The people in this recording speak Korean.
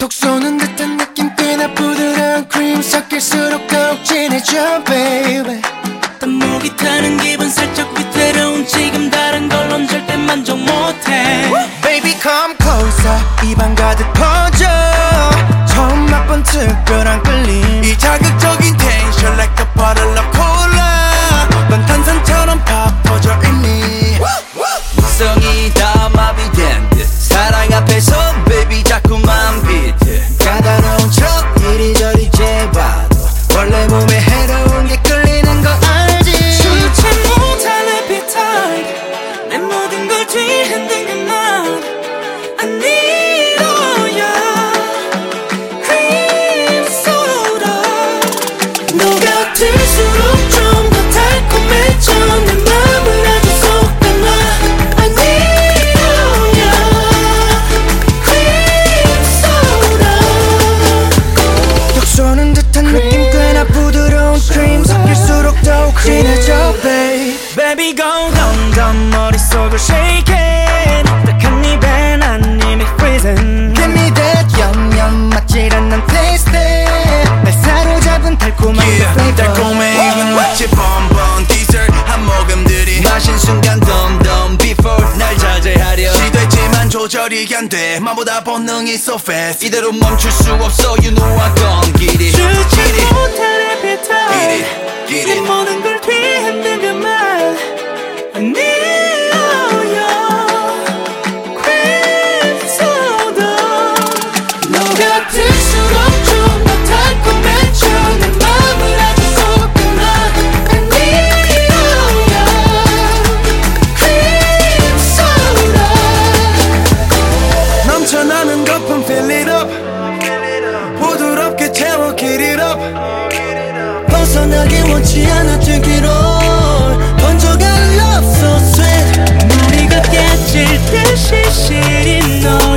톡 쏘는 듯한 느낌 꽤나 부드러운 크림 섞일수록 더욱 진해져 baby 땀 목이 타는 기분 살짝 위태로운 지금 다른 걸론 절대 만족 못해 Baby come closer 입안 가득 퍼져 처음 맛본 특별한 끌림 이 자극적인 텐션 like a bottle of cola 넌 탄산처럼 팍 퍼져 있니 성이 다 마비된 듯 사랑 앞에서 baby 자꾸만 비트 까다로운 척 이리저리 재봐도 원래 몸에 해로운 게 끌리는 거 알지 주체 못할 appetite 내 모든 걸 뒤흔든 그만 I need all your cream soda 너가 들수록 좀 더 달콤해져 내 맘을 아주 쏙 담아 I need all your cream soda 톡 쏘는 듯한 느낌 꽤나 부드러운 크림 섞일수록 더욱 진해져 babe Baby go dumb dumb 머릿속을 shake it 딱한 입에 난 이미 freezing Give me that yum yum 맞질 않는 taste 날 사로잡은 달콤한 그 달콤해 이건 마치 bonbon dessert 한 모금들이 마신 순간 덤덤 before 날 자제하려 시도했지만 조절이 안돼 맘보다 본능이 so fast 이대로 멈출 수 없어 you know I gon' get it 주지 못할 appetite Get 내 it 모든 걸 뒤흔든 그만 I need all your cream soda 너가 들수록 좀 더 달콤해져 내 맘을 아주 쏙 담아 I need all your cream soda 넘쳐나는 거품 fill it up 부드럽게 채워 get it up 벗어나기 원치 않아 들기로 번져간 love so sweet 머리가 깨질 듯이 시린 너